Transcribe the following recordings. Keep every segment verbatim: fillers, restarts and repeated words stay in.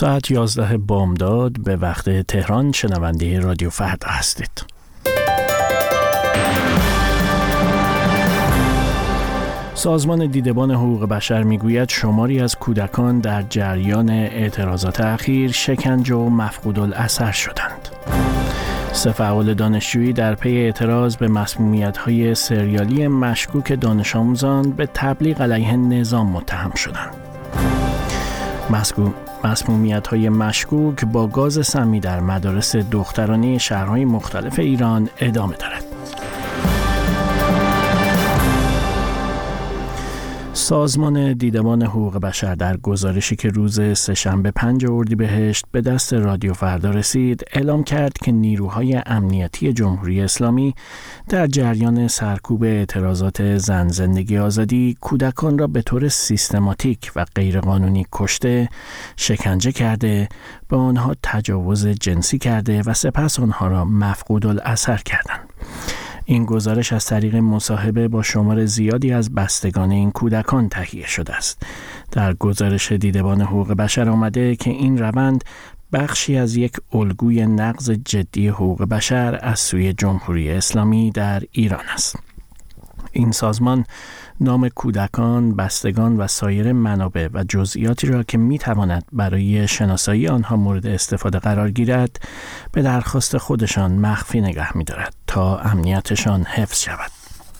ساعت یازده بامداد به وقت تهران شنونده رادیو فردا هستید. سازمان دیدبان حقوق بشر میگوید شماری از کودکان در جریان اعتراضات اخیر شکنجه و مفقود الاثر شدند. سه فعال دانشجویی در پی اعتراض به مسمومیت‌های سریالی مشکوک دانش آموزان به تبلیغ علیه نظام متهم شدند. مسمومیت‌های مشکوک با گاز سمی در مدارس دخترانه شهرهای مختلف ایران ادامه دارد. سازمان دیدبان حقوق بشر در گزارشی که روز سه‌شنبه پنج اردیبهشت به دست رادیو فردا رسید، اعلام کرد که نیروهای امنیتی جمهوری اسلامی در جریان سرکوب اعتراضات زن زندگی آزادی کودکان را به طور سیستماتیک و غیرقانونی کشته، شکنجه کرده، به آنها تجاوز جنسی کرده و سپس آنها را مفقود الاثر کردند. این گزارش از طریق مصاحبه با شمار زیادی از بستگان این کودکان تهیه شده است. در گزارش دیدبان حقوق بشر آمده که این روند بخشی از یک الگوی نقض جدی حقوق بشر از سوی جمهوری اسلامی در ایران است. این سازمان نام کودکان، بستگان و سایر منابع و جزئیاتی را که می‌تواند برای شناسایی آنها مورد استفاده قرار گیرد به درخواست خودشان مخفی نگه می‌دارد تا امنیتشان حفظ شود.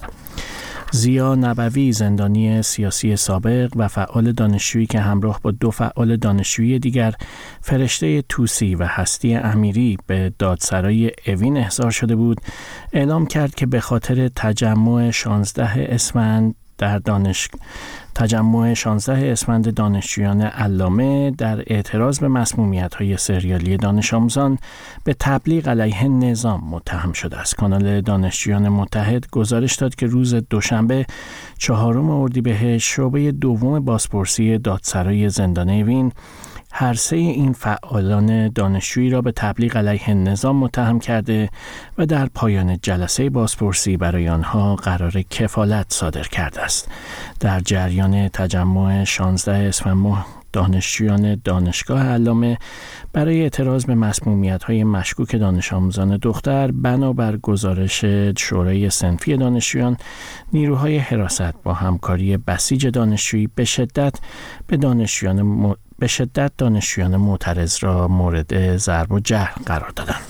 زیا نبوی، زندانی سیاسی سابق و فعال دانشجویی که همراه با دو فعال دانشجویی دیگر فرشته توسی و هستی امیری به دادسرای اوین احضار شده بود، اعلام کرد که به خاطر تجمع شانزده اسفند در دانش تجمع شانزده اسفند دانشجویان علامه در اعتراض به مسمومیت‌های سریالی دانش آموزان به تبلیغ علیه نظام متهم شده است. کانال دانشجویان متحد گزارش داد که روز دوشنبه چهارم اردیبهشت شعبه دوم بازپرسی دادسرای زندان اوین هر سه این فعالان دانشجویی را به تبلیغ علیه نظام متهم کرده و در پایان جلسه بازپرسی برای آنها قرار کفالت صادر کرده است. در جریان تجمع شانزده اسفند ماه دانشجویان دانشگاه علامه برای اعتراض به مسمومیت‌های مشکوک دانش آموزان دختر بنابر گزارش شورای صنفی دانشجویان، نیروهای حراست با همکاری بسیج دانشجویی به شدت به دانشجویان م... به شدت دانشجویان معترض را مورد ضرب و جرح قرار دادند.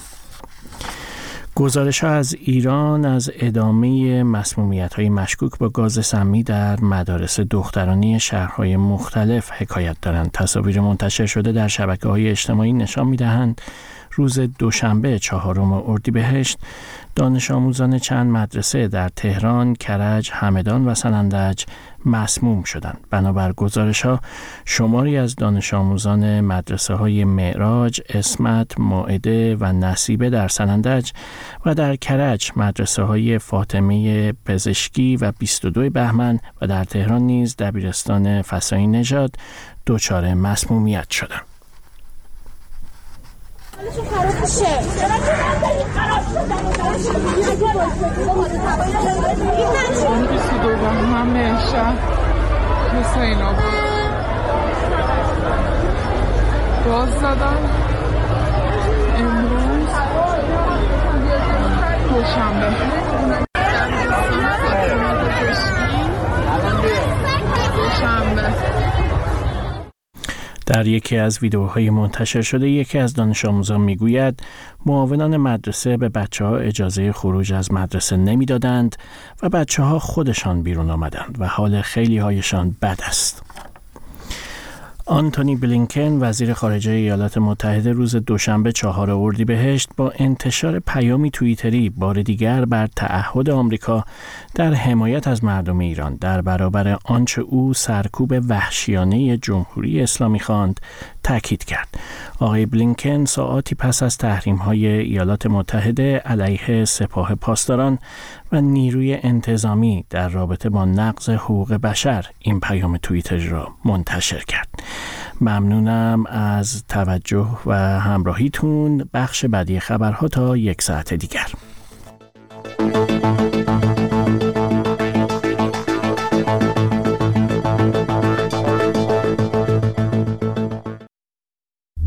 گزارش‌ها از ایران از ادامه مسمومیت‌های مشکوک با گاز سمی در مدارس دخترانی شهرهای مختلف حکایت دارند. تصاویر منتشر شده در شبکه‌های اجتماعی نشان می‌دهند روز دوشنبه چهارم اردیبهشت دانش آموزان چند مدرسه در تهران، کرج، همدان و سنندج مسموم شدند. بنابر گزارش‌ها شماری از دانش آموزان مدرسه‌های معراج، اسمت، مائده و نصیبه در سنندج و در کرج مدرسه‌های فاطمه پزشکی و بیست و دو بهمن و در تهران نیز دبیرستان فسایی نژاد دچار مسمومیت شدند. بیست و دو بهمن شهر حسین آباد باز زدم. امروز دوشنبه دوشنبه در یکی از ویدیوهای منتشر شده یکی از دانش آموزان میگوید معاونان مدرسه به بچه‌ها اجازه خروج از مدرسه نمیدادند و بچه‌ها خودشان بیرون آمدند و حال خیلی هایشان بد است. آنتونی بلینکن وزیر خارجه ایالات متحده روز دوشنبه چهارم اردیبهشت با انتشار پیامی توییتری بار دیگر بر تعهد آمریکا در حمایت از مردم ایران در برابر آنچه او سرکوب وحشیانه جمهوری اسلامی خواند تاکید کرد. آقای بلینکن ساعاتی پس از تحریم‌های ایالات متحده علیه سپاه پاسداران و نیروی انتظامی در رابطه با نقض حقوق بشر این پیام توییتری را منتشر کرد. ممنونم از توجه و همراهیتون. بخش بعدی خبرها تا یک ساعت دیگر.